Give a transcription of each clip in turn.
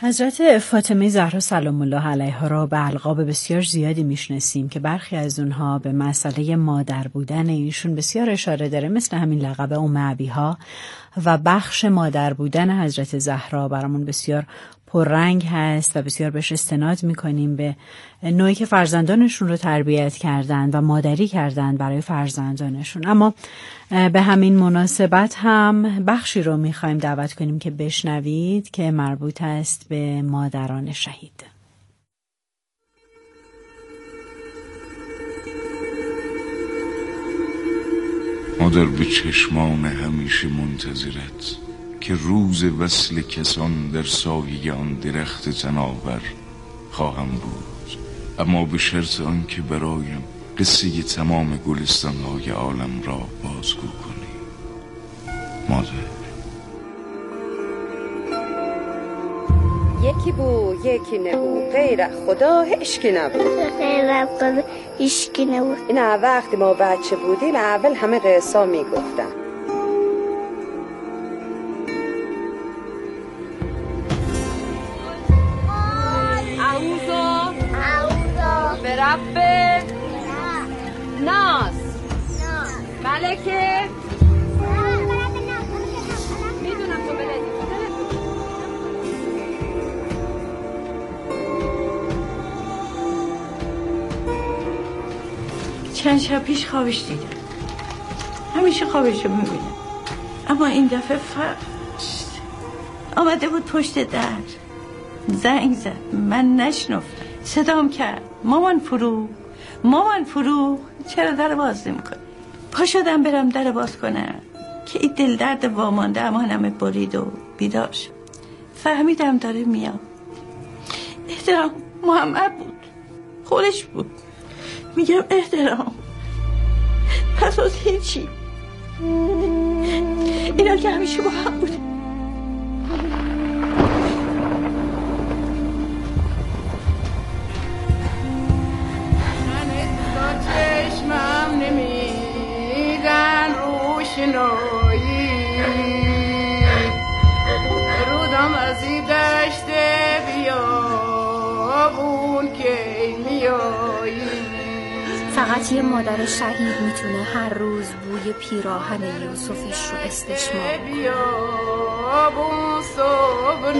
حضرت فاطمه زهرا سلام الله علیها را به القاب بسیار زیادی میشناسیم که برخی از اونها به مسئله مادر بودن ایشون بسیار اشاره داره، مثل همین لقب ام ابیها و بخش مادر بودن حضرت زهرا برامون بسیار پررنگ هست و بسیار بهش استناد میکنیم به نوعی که فرزندانشون رو تربیت کردن و مادری کردن برای فرزندانشون. اما به همین مناسبت هم بخشی رو میخوایم دعوت کنیم که بشنوید که مربوط است به مادران شهید. مادر به چشمان همیشه منتظرت که روز وصل کسان در سایه آن درخت تناور خواهم بود، اما به شرط آن که برایم قصه تمام گلستان‌های عالم را بازگو کنی. مادر یکی بود یکی نبود، غیر خدا هیچکی نبود، غیر از خدا هیچکی نبود. این وقتی ما بچه بودیم اول همه قصه میگفتن. رب ناس ملکه میدونم تو بلدی. چند شب پیش خوابش دیدم، همیشه خوابش رو میبینم، اما این دفعه فرق داشت. آمده بود پشت در، زنگ زد، من نشنفتم، صدام کرد مامان فروغ چرا در باز نمی‌کنی؟ پا شدم برم در باز کنم که این دل درد وامانده امانم برید و بیدار شد. فهمیدم داره میاد. احترام محمد بود، خودش بود. میگم احترام پس از هیچی، اینا که همیشه با هم بوده. چشمم نمیدن روشنایی، رودم از این دشت بیابون که میایی. فقط یه مادر شهید میتونه هر روز بوی پیراهن یوسفش رو استشمام کنه. بیابون صبح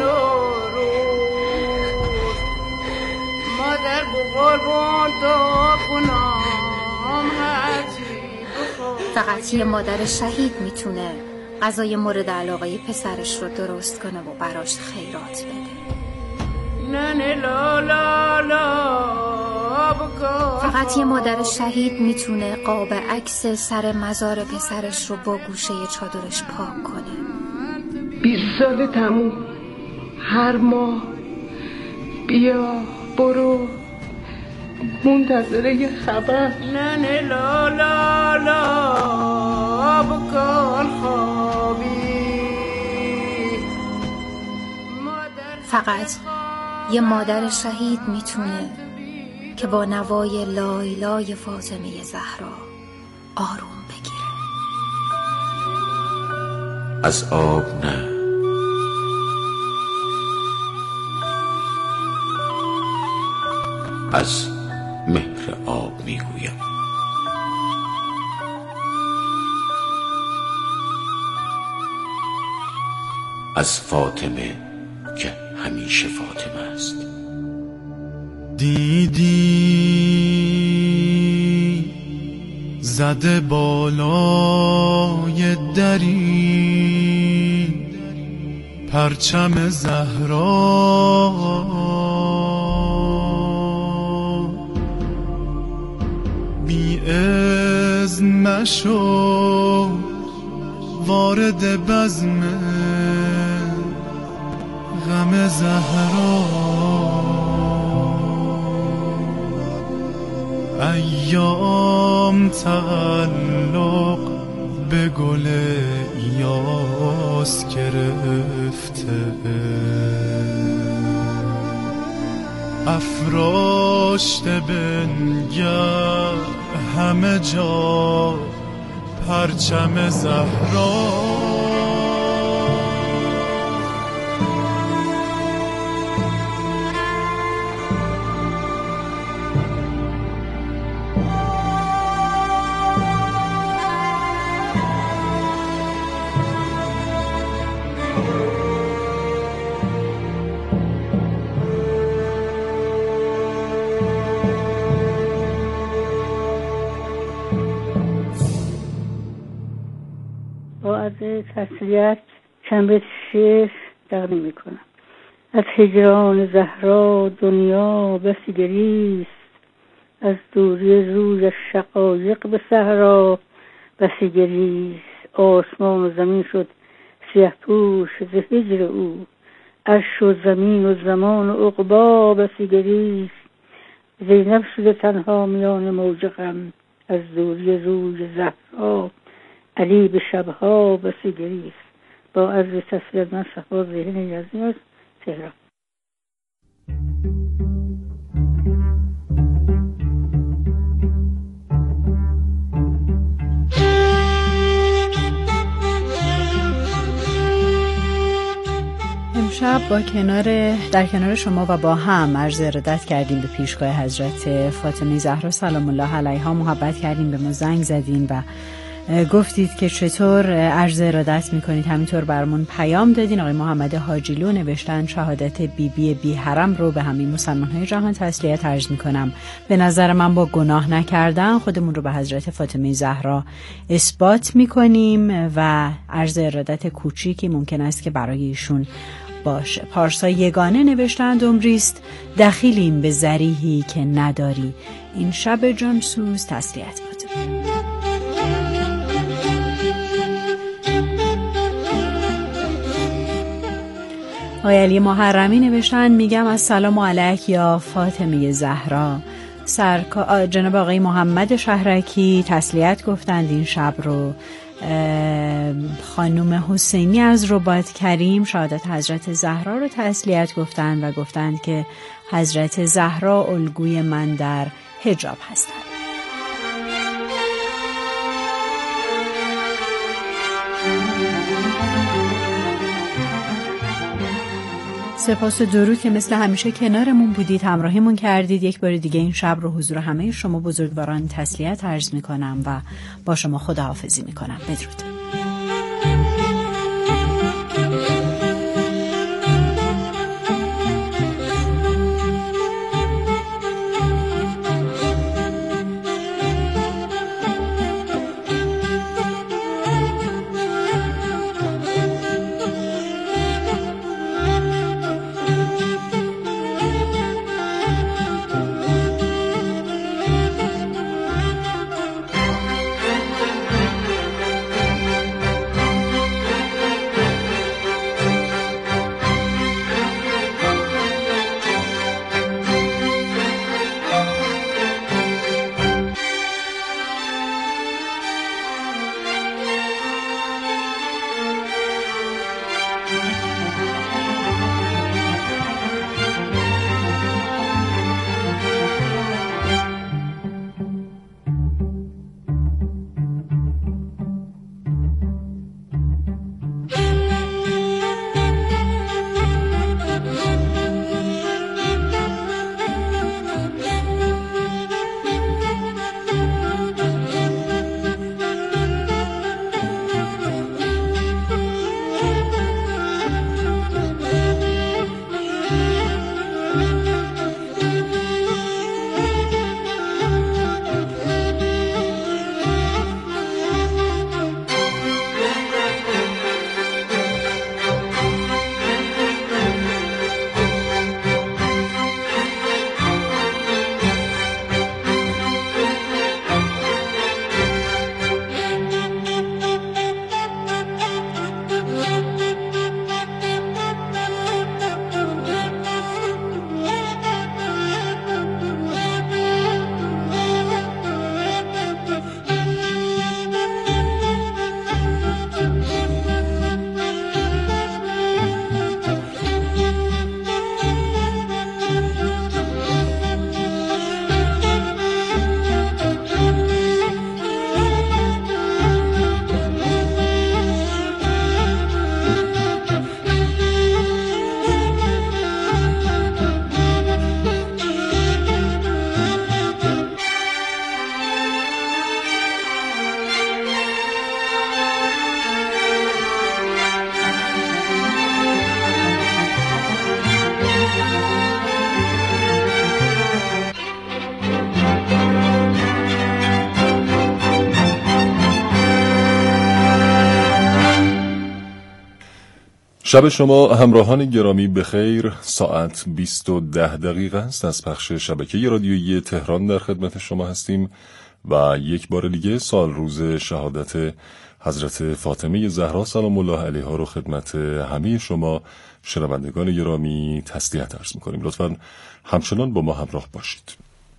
نوروز، مادر بقربان تو کنم هرچی بخواد. فقط یه مادر شهید میتونه غذای مورد علاقه پسرش رو درست کنه و براش خیرات بده. ننه لا لا لا بکن. فقط یه مادر شهید میتونه قاب عکس سر مزار پسرش رو با گوشه چادرش پاک کنه. 20 سال تموم، هر ماه بیا برو منتظره یه خبر. ننه لا لا لا بکن خوابی. فقط یه مادر شهید میتونه که با نوای لای لای فاطمه زهرا آروم بگیره. از آب نه، از مهر آب میگویم. از فاطمه که همیشه فاطمه است. دیدی زده بالای دری پرچم زهرا، بی اذن مشو وارد بزم غم زهرا. ایام تعلق به گل یاس گرفته، افراشته بنگر همه جا پرچم زهرا. تسلیت چند شعر تقدیم میکنم. از هجران زهرا دنیا بسی گریست، از دوری روی شقایق به صحرا بسی گریست. آسمان و زمین شد سیه پوش ز هجر او، عرش و زمین و زمان و عقبا بسی گریست. زینب شده تنها میان موج غم، از دوری روی زهرا علی به شبها بسی گریست. با عرض تسلیت من صفا ذهن یزدی از تهران. امشب در کنار شما و با هم عرض ارادت کردیم به پیشگاه حضرت فاطمه زهرا سلام الله علیها، محبت کردیم، به ما زنگ زدین و گفتید که چطور عرض ارادت میکنید. همینطور برامون پیام دادین. آقای محمد حاجیلو نوشتن شهادت بیبی بی حرم رو به همه مسلمان‌های جهان تسلیت عرض میکنم. به نظر من با گناه نکردن خودمون رو به حضرت فاطمه زهرا اثبات میکنیم و عرض ارادت کوچیکی ممکن است که برای ایشون باشه. پارسا یگانه نوشتند عمریست دخیلیم به ذریحی که نداری، این شب جانسوز تسلیت باد. آقای علی محرمی نوشتن میگم السلام علیک یا فاطمه زهرا. جناب آقای محمد شهرکی تسلیت گفتند این شب رو. خانم حسینی از رباط کریم شهادت حضرت زهرا رو تسلیت گفتند و گفتند که حضرت زهرا الگوی من در حجاب هستند. سپاس و درود که مثل همیشه کنارمون بودید، همراهیمون کردید. یک بار دیگه این شب رو حضور همه شما بزرگواران تسلیت عرض میکنم و با شما خداحافظی میکنم. بدرود. شب شما همراهان گرامی بخیر. ساعت 20:10 است. از پخش شبکه رادیویی تهران در خدمت شما هستیم و یک بار دیگه سال روز شهادت حضرت فاطمه زهرا سلام الله علیها رو خدمت همه شما شنوندگان گرامی تسلیت عرض می‌کنیم. لطفاً همچنان با ما همراه باشید.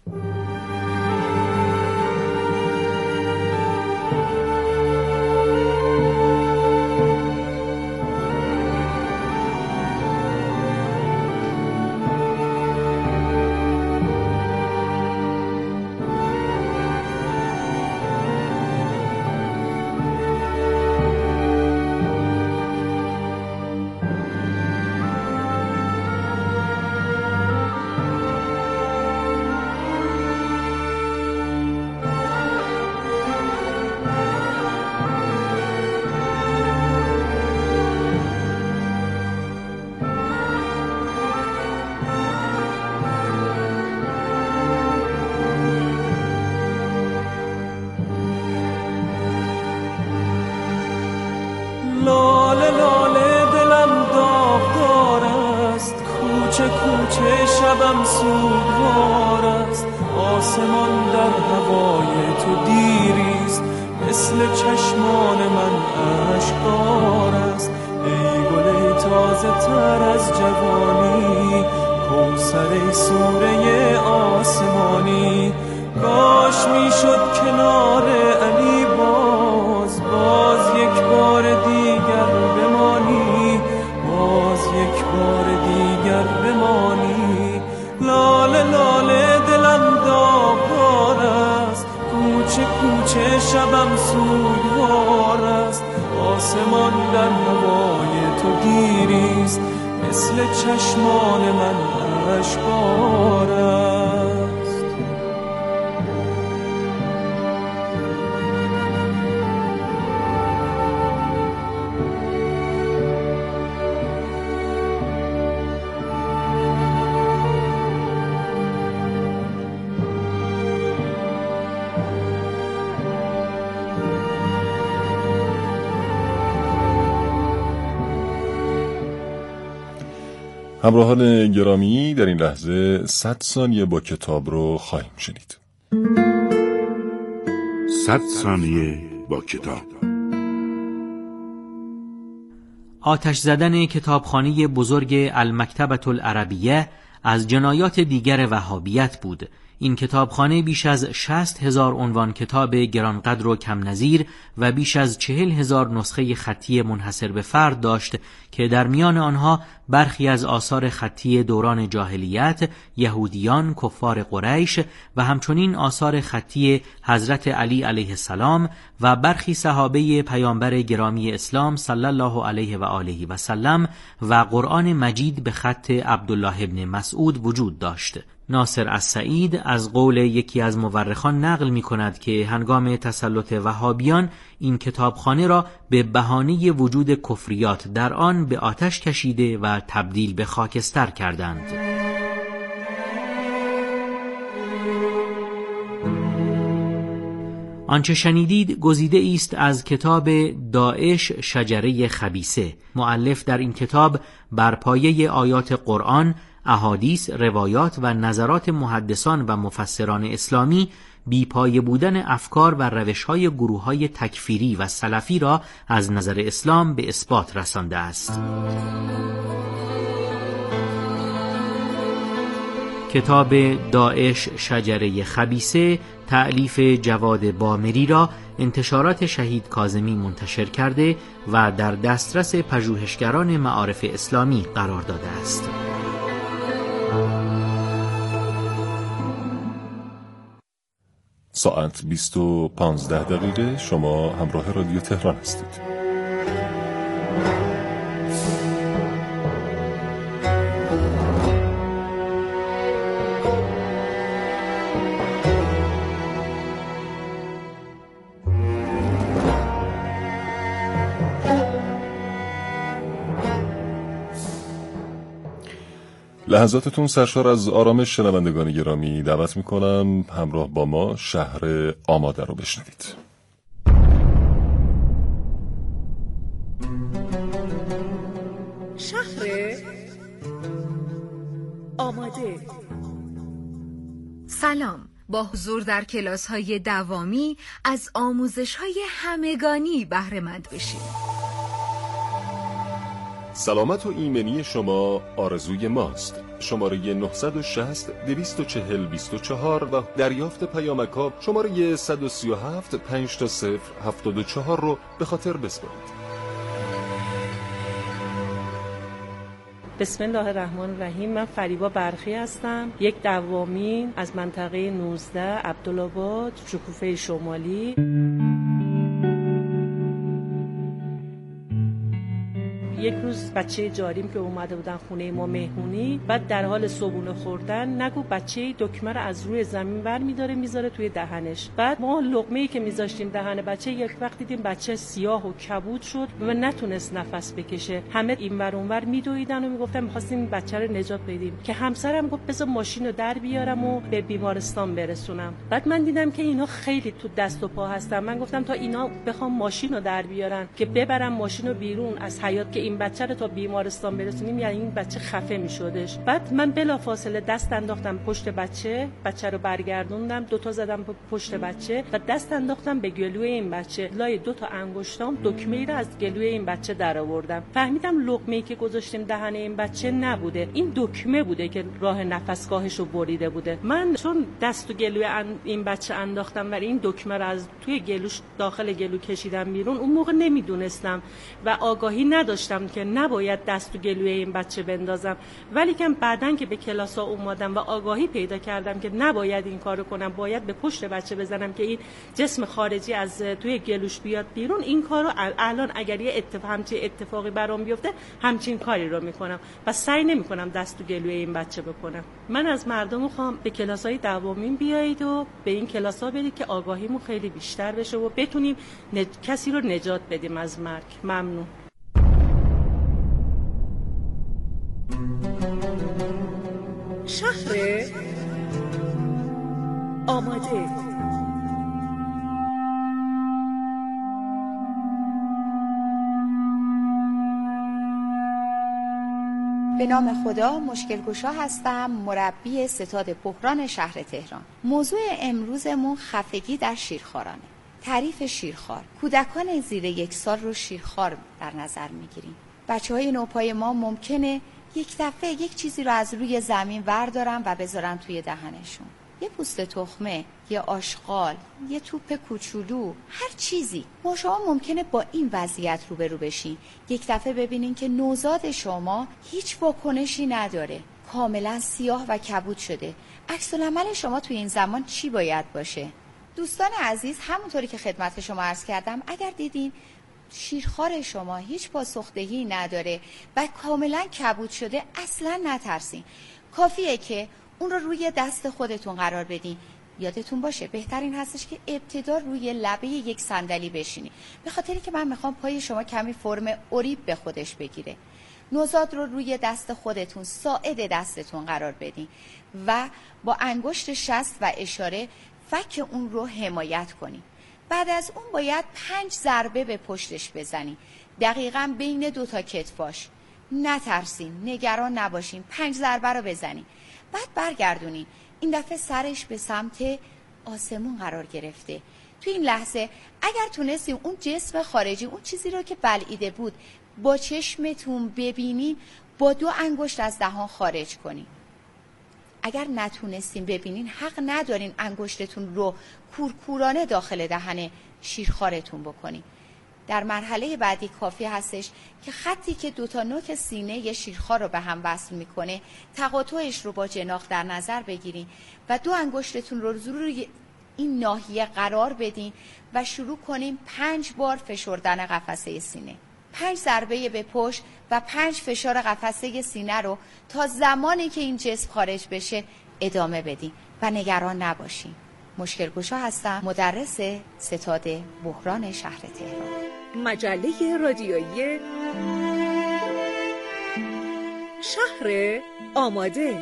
لاله لاله دلم داغدار است، کوچه کوچه شبم سوگوار است. آسمان در هوای تو دیریست، مثل چشمان من اشکبار است. ای گل تازه تر از جوانی، کوثر سوره آسمانی. کاش میشد کنار علی باز یک بار دیگر بمانی، باز یک بار دیگر بمانی. لاله لاله دلم داغدار است، کوچه کوچه شبم سوگوار است. آسمان در هوای تو دیریست، مثل چشمان من اشکبار است. همراهان گرامی، در این لحظه 100 ثانیه با کتاب رو خواهیم شنید. 100 ثانیه با کتاب. آتش زدن کتابخانه بزرگ المکتبة العربیه از جنایات دیگر وهابیت بود. این کتابخانه بیش از 60,000 عنوان کتاب گرانقدر و کم نظیر و بیش از 40,000 نسخه خطی منحصر به فرد داشت که در میان آنها برخی از آثار خطی دوران جاهلیت، یهودیان، کفار قریش و همچنین آثار خطی حضرت علی علیه السلام و برخی صحابه پیامبر گرامی اسلام صلی الله علیه و آله و سلم و قرآن مجید به خط عبدالله ابن مسعود وجود داشت. ناصر السعید از قول یکی از مورخان نقل می کند که هنگام تسلط وهابیان این کتابخانه را به بهانه وجود کفریات در آن به آتش کشیده و تبدیل به خاکستر کردند. آنچه شنیدید گزیده است از کتاب داعش شجره خبیثه. مؤلف در این کتاب بر پایه آیات قرآن، احادیث، روایات و نظرات محدثان و مفسران اسلامی بی‌پایه بودن افکار و روش‌های گروه‌های تکفیری و سلفی را از نظر اسلام به اثبات رسانده است. کتاب داعش شجره خبیثه تألیف جواد بامری را انتشارات شهید کاظمی منتشر کرده و در دسترس پژوهشگران معارف اسلامی قرار داده است. ساعت 20:15 شما همراه رادیو تهران هستید. لحظاتتون سرشار از آرامش شنوندگان گرامی. دعوت میکنم همراه با ما شهر آماده رو بشنوید. آماده. سلام. با حضور در کلاس‌های دوامی از آموزش‌های همگانی بهره مند بشید. سلامت و ایمنی شما آرزوی ماست. شماره 960 240 24 و دریافت پیامک‌ها شماره 137 5 74 رو به خاطر بسپارید. بسم الله الرحمن الرحیم. من فریبا برخی هستم، یک دوامین از منطقه 19 عبدالآباد شکوفه شمالی. یک روز بچه جاریم که اومده بودن خونه ما مهمونی، بعد در حال صبحونه خوردن نگو بچه دکمه رو از روی زمین ور میداره میذاره توی دهنش. بعد ما لقمه‌ای که میذاشتیم دهن بچه، یک وقت دیدیم بچه سیاه و کبود شد و نتونست نفس بکشه. همه اینور اونور میدویدن و میگفتن می‌خواستیم بچه رو نجات بدیم، که همسرم گفت بذار ماشین رو در بیارم و به بیمارستان برسونم. بعد من دیدم که اینا خیلی تو دست و پا هستن. من گفتم تا اینا بخوام ماشین رو در بیارن که ببرم ماشین رو بیرون از حیاط که این بچه رو تا بیمارستان برسونیم، یعنی این بچه خفه میشدش. بعد من بلافاصله دست انداختم پشت بچه رو برگردوندم، 2 تا زدم پشت بچه و دست انداختم به گلوی این بچه. لای 2 تا انگشتام دکمه‌ای رو از گلوی این بچه در آوردم. فهمیدم لقمه‌ای که گذاشتیم دهن این بچه نبوده، این دکمه بوده که راه نفسگاهش رو بریده بوده. من چون دست و گلوی این بچه انداختم و این دکمه رو از توی گلوش داخل گلو کشیدم بیرون، اون موقع نمیدونستم و آگاهی نداشتم که نباید دست و گلوی این بچه بندازم. ولی که بعدن که به کلاس‌ها اومدم و آگاهی پیدا کردم که نباید این کارو کنم، باید به پشت بچه بزنم که این جسم خارجی از توی گلوش بیاد بیرون، این کارو الان اگر یه همچین اتفاقی برام بیفته همچین کاری رو میکنم و سعی نمیکنم دست و گلوی این بچه بکنم. من از مردم میخوام به کلاس‌های دوامین بیایید و به این کلاس‌ها برید که آگاهیمون خیلی بیشتر بشه و بتونیم کسی رو نجات بدیم از مرگ. ممنون. شهر آماده. به نام خدا، مشکل گشا هستم، مربی ستاد بحران شهر تهران. موضوع امروزمون خفگی در شیرخوارانه. تعریف شیرخوار: کودکان زیر 1 سال رو شیرخوار در نظر میگیریم. بچه‌های نوپای ما ممکنه یک دفعه یک چیزی رو از روی زمین وردارن و بذارن توی دهنشون. یه پوست تخمه، یه آشغال، یه توپ کوچولو، هر چیزی. ما شما ممکنه با این وضعیت روبرو بشین. یک دفعه ببینین که نوزاد شما هیچ واکنشی نداره، کاملا سیاه و کبود شده. عکس العمل شما توی این زمان چی باید باشه؟ دوستان عزیز، همونطوری که خدمت شما عرض کردم، اگر دیدین شیرخوار شما هیچ پاسخدهی نداره و کاملا کبود شده، اصلا نترسین. کافیه که اون رو روی دست خودتون قرار بدین. یادتون باشه بهترین هستش که ابتدا روی لبه یک صندلی بشینی، به خاطری که من میخوام پای شما کمی فرم اوریب به خودش بگیره. نوزاد رو روی دست خودتون، ساعد دستتون قرار بدین و با انگشت شست و اشاره فک اون رو حمایت کنین. بعد از اون باید 5 ضربه به پشتش بزنین، دقیقاً بین 2 تا کتفاش. نترسین، نگران نباشین، 5 ضربه رو بزنین. بعد برگردونین. این دفعه سرش به سمت آسمون قرار گرفته. تو این لحظه اگر تونستین اون جسم خارجی، اون چیزی رو که بلعیده بود، با چشمتون ببینین، با 2 انگشت از دهان خارج کنین. اگر نتونستین ببینین، حق ندارین انگشتتون رو کورکورانه داخل دهن شیرخوارتون بکنین. در مرحله بعدی کافی هستش که خطی که 2 تا نوک سینه یه شیرخوار رو به هم وصل میکنه، تقاطعش رو با جناح در نظر بگیرین و 2 انگشتتون رو روی این ناحیه قرار بدین و شروع کنین 5 بار فشردن قفسه سینه. 5 ضربه به پشت و 5 فشار قفسه سینه رو تا زمانی که این جسم خارج بشه ادامه بدین و نگران نباشین. مشکل گشا هستم، مدرس ستاد بحران شهر تهران. مجله رادیویی شهر آماده.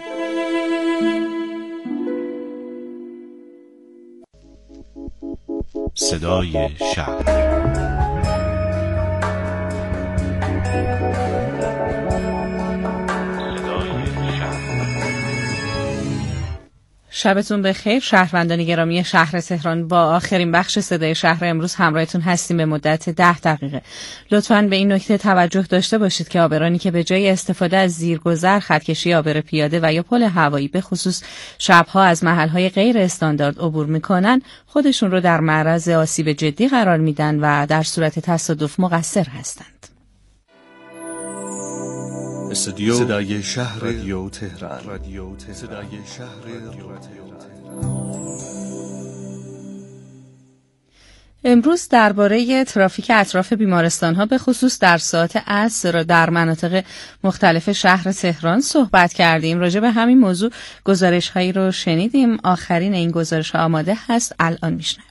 صدای شهر. صدای شهر. شبتون بخیر. شهروندان گرامی شهر تهران، با آخرین بخش صدای شهر امروز همراهتون هستیم به مدت 10 دقیقه. لطفاً به این نکته توجه داشته باشید که عابرانی که به جای استفاده از زیرگذر، خطکشی عابر پیاده و یا پل هوایی به خصوص شبها از محلهای غیر استاندارد عبور میکنن، خودشون رو در معرض آسیب جدی قرار میدن و در صورت تصادف مقصر هستند. استودیو صدای شهر رادیو تهران. صدای شهر رادیو تهران. امروز درباره ترافیک اطراف بیمارستان‌ها به خصوص در ساعت عصر در مناطق مختلف شهر تهران صحبت کردیم. راجع به همین موضوع گزارش‌هایی رو شنیدیم. آخرین این گزارش‌ها آماده هست، الان میشنویم.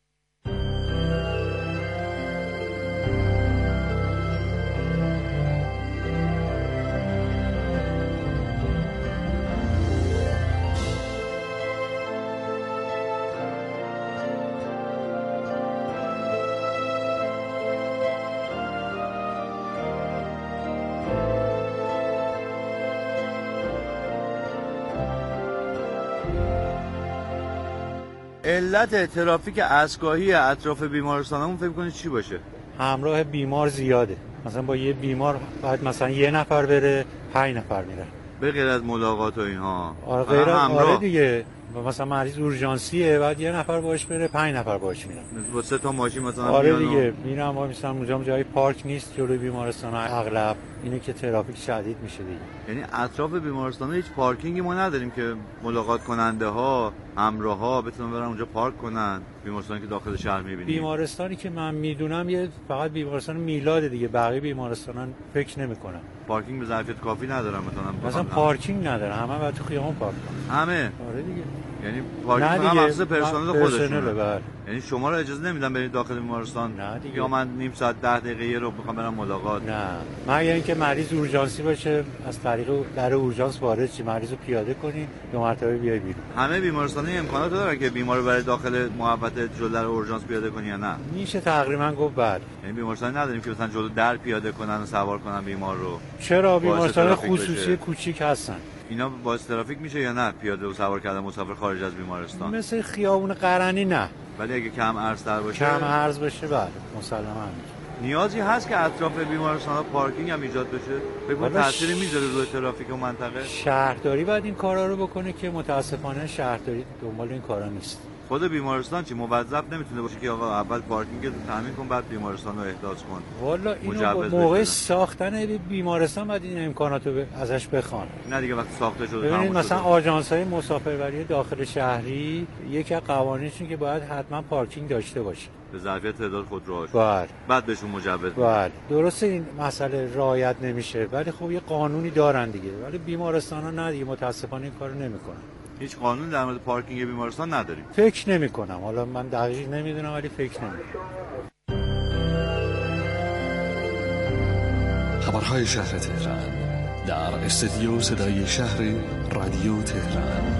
علت ترافیک عصرگاهی اطراف بیمارستانمون فکر کنید چی باشه؟ همراه بیمار زیاده. مثلا با یه بیمار باید مثلا یه نفر بره، 5 نفر میره. به غیر از ملاقات و اینها. آره دیگه. مثلا مریض اورژانسیه، بعد یه نفر باش بره، 5 نفر باش میرن. با 3 تا ماشین مثلا. آره دیگه. میرم مثلا اونجا جای پارک نیست جلوی بیمارستان اغلب. اینه که ترافیک شدید میشه دیگه. یعنی اطراف بیمارستان هیچ پارکینگی ما نداریم که ملاقات کننده ها، همراه ها بتونن برن اونجا پارک کنن. بیمارستانی که داخل شهر میبینیم. بیمارستانی که من میدونم یه فقط بیمارستان میلاد دیگه، بقیه بیمارستانان فکر نمیکنن. پارکینگ به ظرفیت کافی ندارن مثلا پارکینگ ندارن، همه باید تو خیابون پارک کنن. همه. آره دیگه. یعنی پارکینگ فقط مخصوص پرسنل خودشونه. بله. یعنی شما رو اجازه نمیدن برید داخل بیمارستان؟ نه دیگه. یا من نیم ساعت 10 دقیقه یه رو میخوام برم ملاقات. نه. مگر اینکه مریض اورژانسی باشه، از طریق در اورژانس وارد شی، مریض رو پیاده کنی، 2 مرتبه بیای بیرون. همه بیمارستان‌ها امکانات داره که بیمار رو برای داخل محوطه جلو در اورژانس پیاده کنی یا نه؟ میشه تقریبا گفت بله. یعنی بیمارستانی نداریم که مثلا جلو در پیاده کنن و سوار کنن بیمار رو. چرا بیمارستان خصوصی کوچیک هستن؟ اینا باعث ترافیک میشه یا نه پیاده و سوار کردن مسافر خارج از بیمارستان؟ مثل خیابون قرنی نه. ولی اگه کم عرض‌تر باشه؟ کم عرض باشه بله، مسلماً. نیازی هست که اطراف بیمارستان‌ها پارکینگ هم ایجاد بشه؟ فکر کنم تأثیری میذاره روی ترافیک اون منطقه؟ شهرداری باید این کارا رو بکنه که متاسفانه شهرداری دنبال این کارا نیست. خود بیمارستان چی موظف نمیتونه باشه که آقا اول پارکینگ رو تامین کن بعد بیمارستان رو احداث کن؟ والا اینو موقع ساختن بیمارستان باید این امکاناتو ازش بخوان. نه دیگه وقتی ساخته شده. ببینید مثلا آژانس‌های مسافربری داخل شهری یکی از قوانینشون که باید حتما پارکینگ داشته باشه. به ظرفیت تعداد خودروهاش. بله. بعد بهشون مجوز. بله. درسته این مسئله رعایت نمیشه ولی خب یه قانونی دارن دیگه. ولی بیمارستان‌ها نه دیگه متاسفانه این کارو نمیکنن. هیچ قانون در مورد پارکینگ بیمارستان نداریم. فکر نمی‌کنم. حالا من دقیق نمیدونم ولی فکر نمی‌کنم. خبرهای شهر تهران در استودیو صدای شهر رادیو تهران.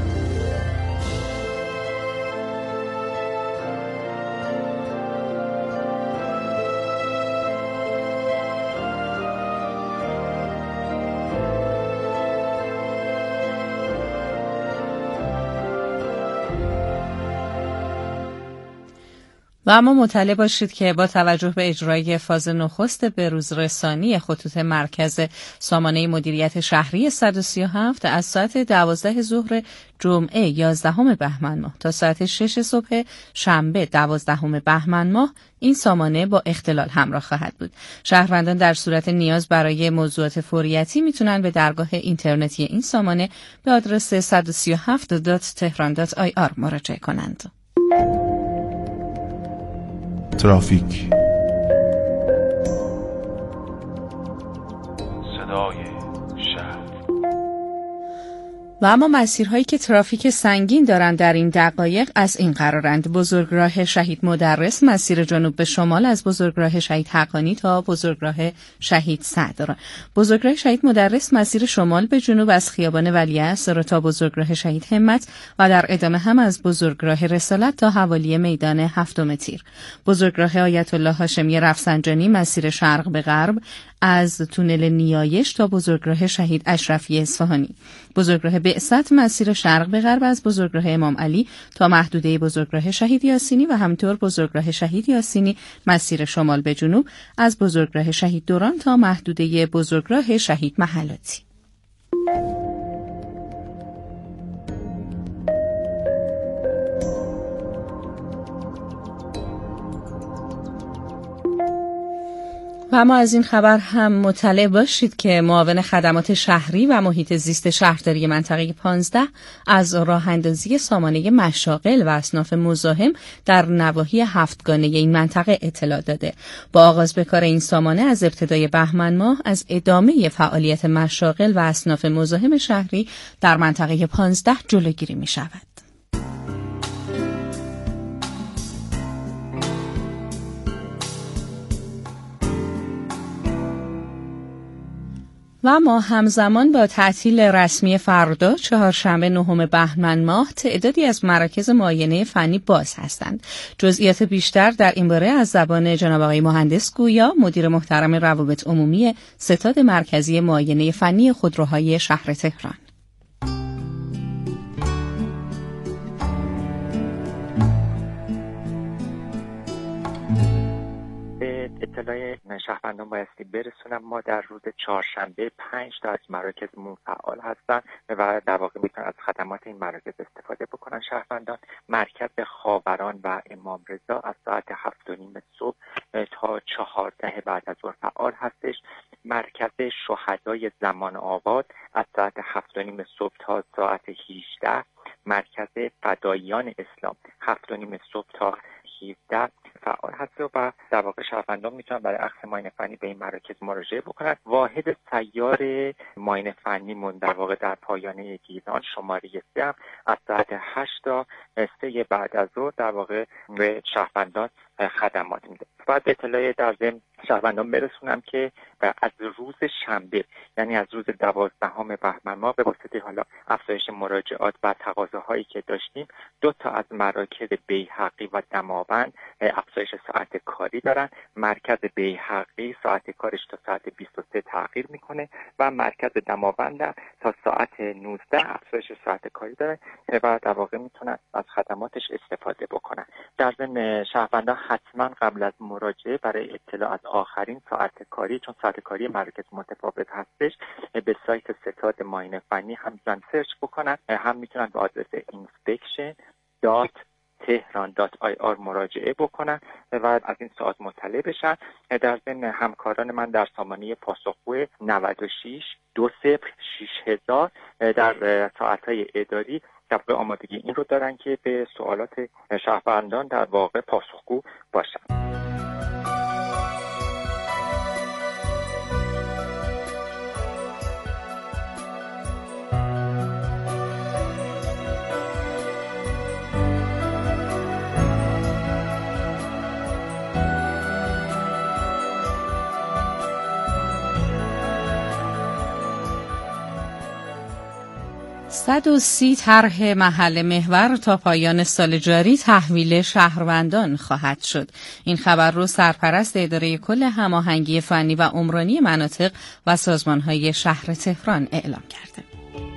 و اما مطلع باشید که با توجه به اجرای فاز نخست بروز رسانی خطوط مرکز سامانه مدیریت شهری 137 از ساعت 12 ظهر جمعه 11 بهمن ماه تا ساعت 6 صبح شنبه 12 بهمن ماه این سامانه با اختلال همراه خواهد بود. شهروندان در صورت نیاز برای موضوعات فوریتی میتونن به درگاه اینترنتی این سامانه به آدرس 137.tehran.ir مراجعه کنند. ترافیک، صدای شهر. و اما مسیرهایی که ترافیک سنگین دارند در این دقایق از این قرارند: بزرگراه شهید مدرس مسیر جنوب به شمال از بزرگراه شهید حقانی تا بزرگراه شهید صدر. بزرگراه شهید مدرس مسیر شمال به جنوب از خیابان ولیعصر تا بزرگراه شهید همت و در ادامه هم از بزرگراه رسالت تا حوالی میدان هفتم تیر. بزرگراه آیت الله هاشمی رفسنجانی مسیر شرق به غرب از تونل نیایش تا بزرگراه شهید اشرفی اصفهانی، بزرگراه بعثت مسیر شرق به غرب از بزرگراه امام علی تا محدوده بزرگراه شهید یاسینی و همینطور بزرگراه شهید یاسینی مسیر شمال به جنوب از بزرگراه شهید دوران تا محدوده بزرگراه شهید محلاتی. و اما از این خبر هم مطلع باشید که معاون خدمات شهری و محیط زیست شهرداری منطقه 15 از راه اندازی سامانه مشاغل و اصناف مزاحم در نواحی هفتگانه این منطقه اطلاع داده. با آغاز به کار این سامانه از ابتدای بهمن ماه از ادامه فعالیت مشاغل و اصناف مزاحم شهری در منطقه 15 جلوگیری می شود. و اما همزمان با تعطیل رسمی فردا چهارشنبه 9 بهمن ماه تعدادی از مراکز معاینه فنی باز هستند. جزئیات بیشتر در این باره از زبان جناب آقای مهندس گویا مدیر محترم روابط عمومی ستاد مرکزی معاینه فنی خودروهای شهر تهران. اطلاع شهروندان بایستی برسونم. ما در روز چهارشنبه 5 تا از مراکزمون فعال هستن و در واقع میتونن از خدمات این مراکز استفاده بکنن شهروندان. مرکز خاوران و امام رضا از ساعت 7:30 صبح تا 14 بعد از ظهر فعال هستش. مرکز شهدای زمان آباد از ساعت 7:30 صبح تا ساعت 18. مرکز فداییان اسلام 7:30 صبح تا 17 فعال هست و در واقع شهروندان میتونن برای اخذ معاینه فنی به این مراکز مراجعه بکنن. واحد سیار معاینه فنی من در واقع در پایانه گیلان شماره 3 از ساعت 8 تا 3 بعد از ظهر در واقع به شهروندان خدمات میده. بعد اطلاع در ضمن شهروندان برسونم که از روز شنبه یعنی از روز 12 بهمن ماه به واسطه حالا افزایش مراجعات و تقاضاهایی که داشتیم 2 تا از مراکز بیهقی و دماوند افزایش ساعت کاری دارن. مرکز بیهقی ساعت کارش تا ساعت 23 تغییر میکنه و مرکز دماوند تا ساعت 19 افزایش ساعت کاری داره و در واقع میتونن از خدماتش استفاده بکنن. در ضمن شهروندان حتما قبل از مراجعه برای اطلاع از آخرین ساعت کاری، چون ساعت کاری مراکز متفاوت هستش، به سایت ستاد معاینه فنی هم میتونن سرچ بکنن، هم میتونن به آدرس inspection.tehran.ir مراجعه بکنن و از این ساعت مطلع بشن. در ضمن همکاران من در سامانه پاسخگو 96 206000 در ساعت‌های اداری در واقع آمادگی این رو دارن که به سوالات شهروندان در واقع پاسخگو باشن. سی طرح محل محور تا پایان سال جاری تحویل شهروندان خواهد شد. این خبر رو سرپرست اداره کل هماهنگی فنی و عمرانی مناطق و سازمان‌های شهر تهران اعلام کرده.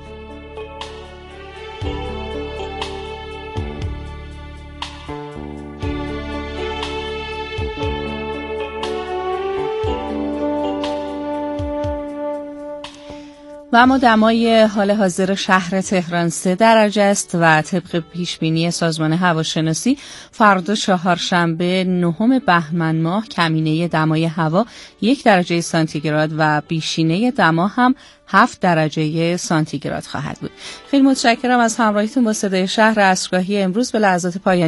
و اما دمای حال حاضر شهر تهران 3 درجه است و طبق پیشبینی سازمان هواشناسی فردا چهارشنبه 9 بهمن ماه کمینه دمای هوا 1 درجه سانتیگراد و بیشینه دما هم 7 درجه سانتیگراد خواهد بود. خیلی متشکرم از همراهیتون با صدای شهر. عصرگاهی امروز به لحظات پایانی